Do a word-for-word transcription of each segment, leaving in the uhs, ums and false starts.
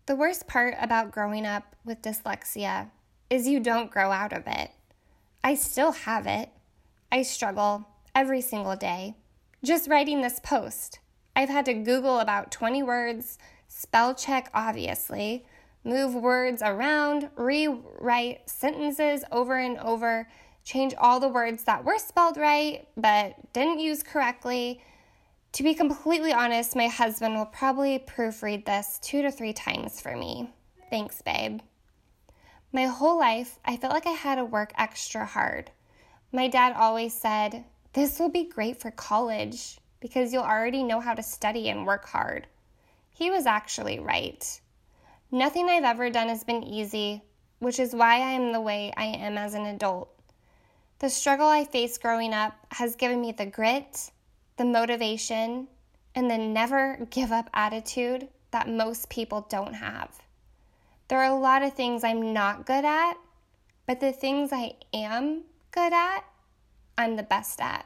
The worst part about growing up with dyslexia is you don't grow out of it. I still have it. I struggle every single day. Just writing this post, I've had to Google about twenty words, spell check obviously, move words around, rewrite sentences over and over, change all the words that were spelled right but didn't use correctly. To be completely honest, my husband will probably proofread this two to three times for me. Thanks, babe. My whole life, I felt like I had to work extra hard. My dad always said, "This will be great for college because you'll already know how to study and work hard." He was actually right. Nothing I've ever done has been easy, which is why I am the way I am as an adult. The struggle I faced growing up has given me the grit, the motivation, and the never give up attitude that most people don't have. There are a lot of things I'm not good at, but the things I am good at, I'm the best at.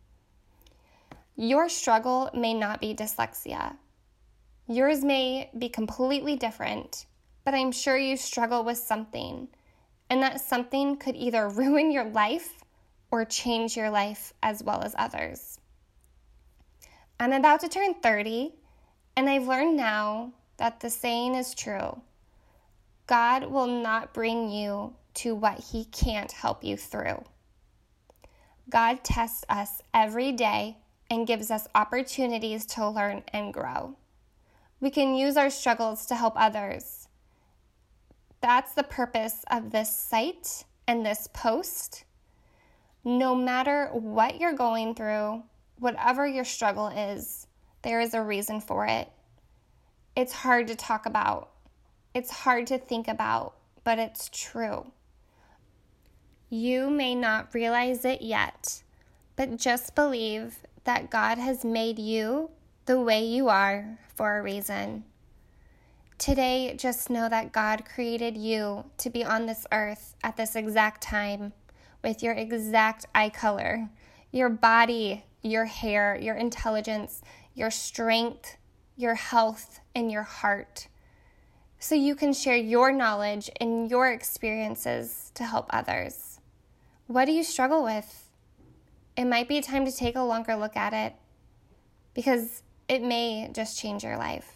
Your struggle may not be dyslexia. Yours may be completely different, but I'm sure you struggle with something, and that something could either ruin your life or change your life as well as others. I'm about to turn thirty, and I've learned now that the saying is true. God will not bring you to what He can't help you through. God tests us every day and gives us opportunities to learn and grow. We can use our struggles to help others. That's the purpose of this site and this post. No matter what you're going through, whatever your struggle is, there is a reason for it. It's hard to talk about. It's hard to think about, but it's true. You may not realize it yet, but just believe that God has made you the way you are for a reason. Today, just know that God created you to be on this earth at this exact time with your exact eye color, your body, your hair, your intelligence, your strength, your health, and your heart, so you can share your knowledge and your experiences to help others. What do you struggle with? It might be time to take a longer look at it because it may just change your life.